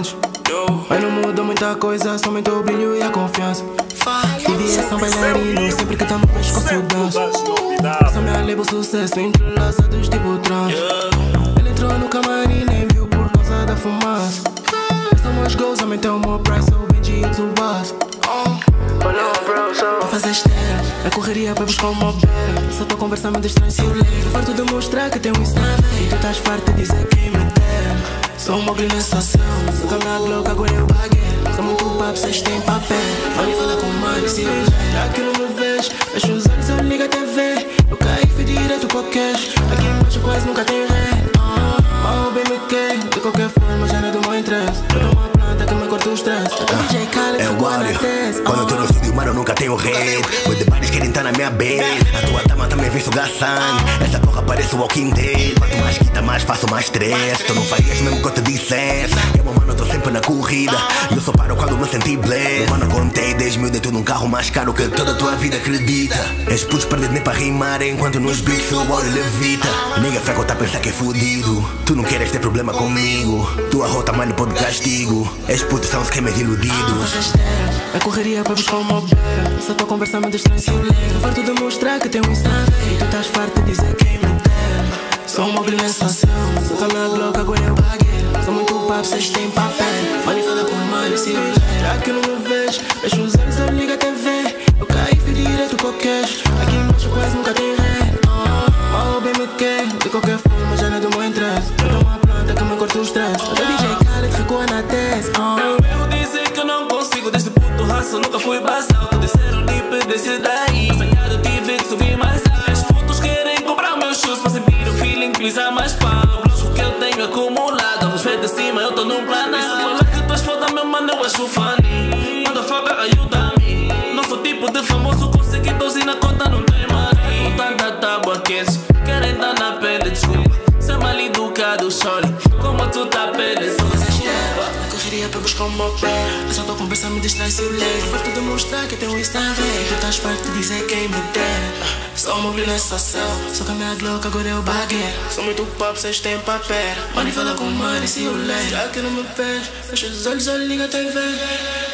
antes. Mas não mudou muita coisa, só aumentou o brilho e a confiança. Deviação bailarino, sempre que tá no pescoço eu danço. Só me alebo sucesso, entrelaçados tipo trans. Ele entrou no camarim, nem viu por causa da fumaça. Somos goals, aumentou o meu price, sou o Benji e o Tsubasa. Vou fazer estéreo, é correria pra buscar uma bela. Só tô conversando, me distrai se eu ler. Farto de mostrar que tem um Instagram. E tu estás farto de dizer quem me dera. Sou um mogli nessa ação, sou caminhado louco, agora eu bagueiro. Sou muito papo, vocês têm papel. Mani fala com mani, se eu já que não me vês. Fecho os olhos, eu ligo a TV. Eu caí, fui direto pro cash. Aqui embaixo quase nunca tem ré. Mal bem me quer, de qualquer forma já não é do meu interesse. Eu dou uma planta que me corta o stress. DJ Khaled ficou na tese. Quando eu tô no estúdio, mano, eu nunca tenho rede. Os debates querem tá na minha bed. A tua dama também vem sugar sangue. Essa porra parece o Walking Dead. Quanto mais quita, mais faço mais stress. Tu não farias mesmo que eu te dissesse. Eu, mano, eu tô sempre na corrida. E eu só paro quando me senti blessed. Mano, contei 10 mil de tudo num carro mais caro que toda a tua vida acredita. És putos perdidos nem para rimar, enquanto nos beats o ouro levita. Nega fraco tá a pensar que é fudido. Tu não queres ter problema comigo. Tua rota, mano, pôr de castigo. És putos, são esquemas iludidos. É correria pra buscar uma bela. Só tô conversando, me distrai se eu ler. Farto de mostrar que tem um Instagram. E tu estás farto de dizer quem me dera. Sou um mogli nessa ação, sou caminhado louco, agora eu bagueiro. Sou muito papo, vocês têm papel. Mani fala com mani, se eu já que não me vês. Fecho os olhos, eu ligo a TV. Eu caí, fui direto pro cash. Aqui embaixo quase nunca tem ré. Mal bem me quer, de qualquer forma já não é do meu interesse. Eu dou uma planta que me corta o stress. O DJ Khaled ficou na tese. Meu erro dizer que eu não consigo. Desde puto raça nunca fui basal. Disseram de descer daí. Assanhado tive que subir mais alto. As putos querem comprar meus shoes pra sentir o feeling que lhes mais pau. O luxo que eu tenho acumulado. Vos ver de cima, eu tô num plano. Se falar que tu és foda, meu mano, eu acho funny. Manda foca, ajuda-me. Não sou tipo de famoso com seguidores e na conta não tem money. Com tanta tábua quente, querem dar na pele, desculpa. Ser mal educado, sorry. Como tu tá pele, correria pra buscar uma bela. Eu só tô conversando, me distrai se eu ler. Farto de mostrar que tem um Instagram. Tu estás farto de dizer quem me dera. Sou um mogli nessa ação, sou caminhado louco, agora eu bagueiro. Sou muito pop, vocês têm papel. Mani fala com mani, se eu ler. Já que não me vês, fecha os olhos, eu ligo a TV.